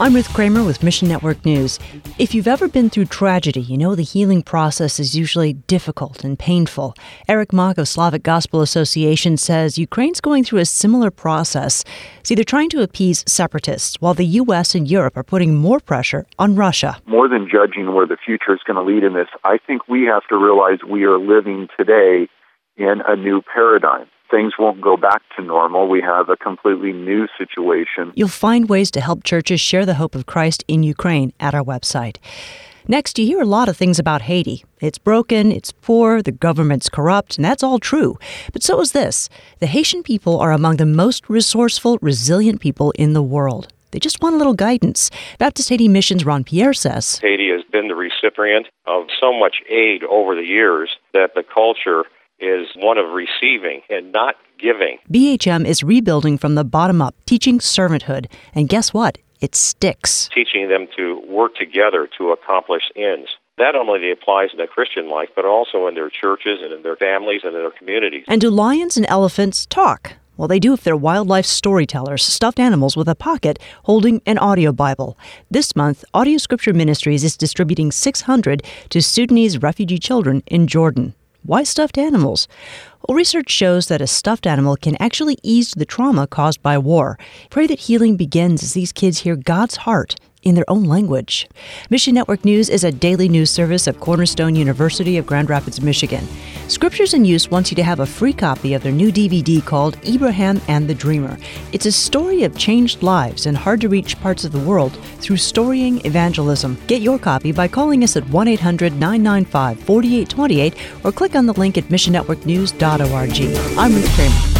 I'm Ruth Kramer with Mission Network News. If you've ever been through tragedy, you know the healing process is usually difficult and painful. Eric Mock of Slavic Gospel Association says Ukraine's going through a similar process. See, they're trying to appease separatists, while the U.S. and Europe are putting more pressure on Russia. More than judging where the future is going to lead in this, I think we have to realize we are living today in a new paradigm. Things won't go back to normal. We have a completely new situation. You'll find ways to help churches share the hope of Christ in Ukraine at our website. Next, you hear a lot of things about Haiti. It's broken, it's poor, the government's corrupt, and that's all true. But so is this. The Haitian people are among the most resourceful, resilient people in the world. They just want a little guidance. Baptist Haiti Mission's Ron Pierre says Haiti has been the recipient of so much aid over the years that the culture is one of receiving and not giving. BHM is rebuilding from the bottom up, teaching servanthood. And guess what? It sticks. Teaching them to work together to accomplish ends. That not only applies in their Christian life, but also in their churches and in their families and in their communities. And do lions and elephants talk? Well, they do if they're wildlife storytellers, stuffed animals with a pocket holding an audio Bible. This month, Audio Scripture Ministries is distributing 600 to Sudanese refugee children in Jordan. Why stuffed animals? Well, research shows that a stuffed animal can actually ease the trauma caused by war. Pray that healing begins as these kids hear God's heart in their own language. Mission Network News is a daily news service of Cornerstone University of Grand Rapids, Michigan. Scriptures in Use wants you to have a free copy of their new DVD called Abraham and the Dreamer. It's a story of changed lives in hard-to-reach parts of the world through storying evangelism. Get your copy by calling us at 1-800-995-4828 or click on the link at missionnetworknews.org. I'm Ruth Kramer.